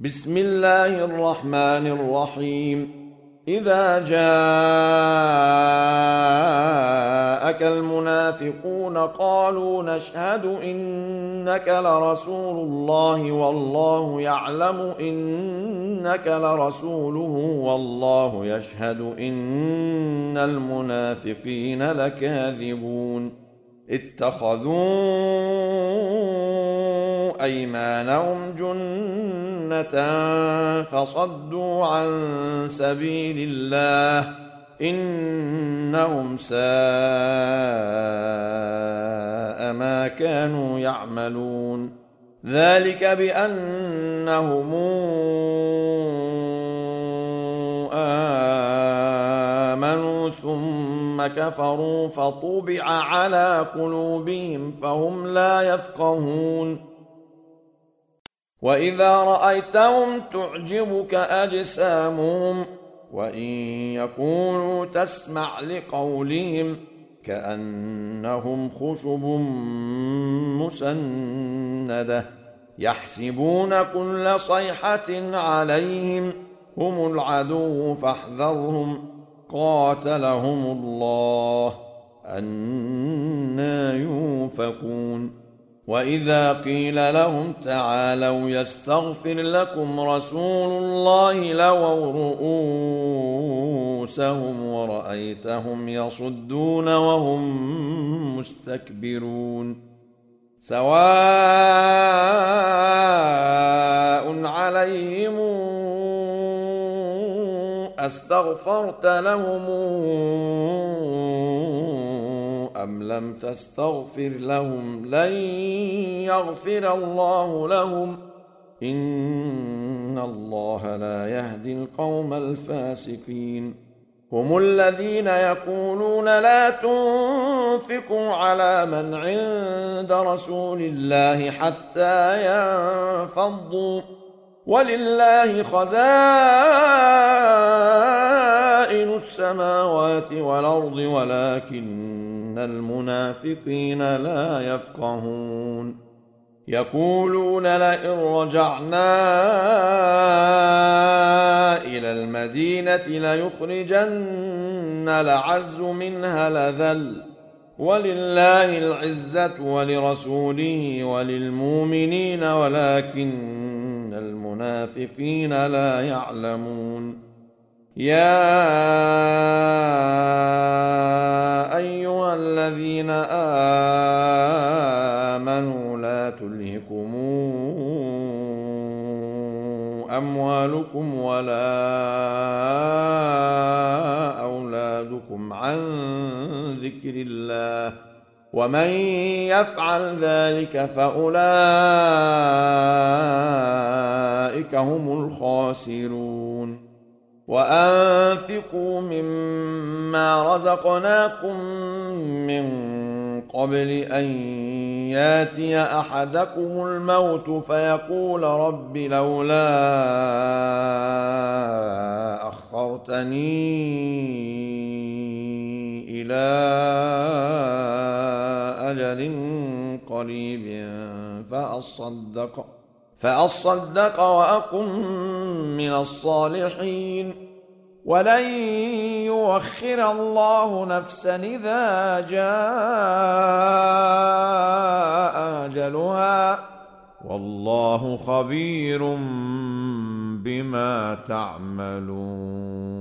بسم الله الرحمن الرحيم. إذا جاءك المنافقون قالوا نشهد إنك لرسول الله والله يعلم إنك لرسوله والله يشهد إن المنافقين لكاذبون. اتخذوا أيمانهم جنة فصدوا عن سبيل الله إنهم ساء ما كانوا يعملون. ذلك بأنهم آمنوا ثم كفروا فطبع على قلوبهم فهم لا يفقهون. وإذا رأيتهم تعجبك أجسامهم وإن يقولوا تسمع لقولهم كأنهم خشب مسندة يحسبون كل صيحة عليهم هم العدو فاحذرهم قاتلهم الله أنى يؤفكون. وإذا قيل لهم تعالوا يستغفر لكم رسول الله لووا رؤوسهم ورأيتهم يصدون وهم مستكبرون. سواء عليهم أستغفرت لهم أم لم تستغفر لهم لن يغفر الله لهم إن الله لا يهدي القوم الفاسقين. هم الذين يقولون لا تنفقوا على من عند رسول الله حتى ينفضوا ولله خزائن السماوات والأرض ولكن المنافقين لا يفقهون. يقولون لئن رجعنا إلى المدينة ليخرجن الأعز منها الأذل ولله العزة ولرسوله وللمؤمنين ولكن المنافقين لا يعلمون. يا أيها الذين آمنوا لا تلهكم أموالكم ولا أولادكم عن ذكر الله ومن يفعل ذلك فأولئك هم الخاسرون. وأنفقوا مما رزقناكم من قبل أن ياتي أحدكم الموت فيقول رب لولا أخرتني إلى أجل قريب فأصدق وأكن من الصالحين ولن يؤخر الله نفسا إذا جاء أجلها والله خبير بما تعملون.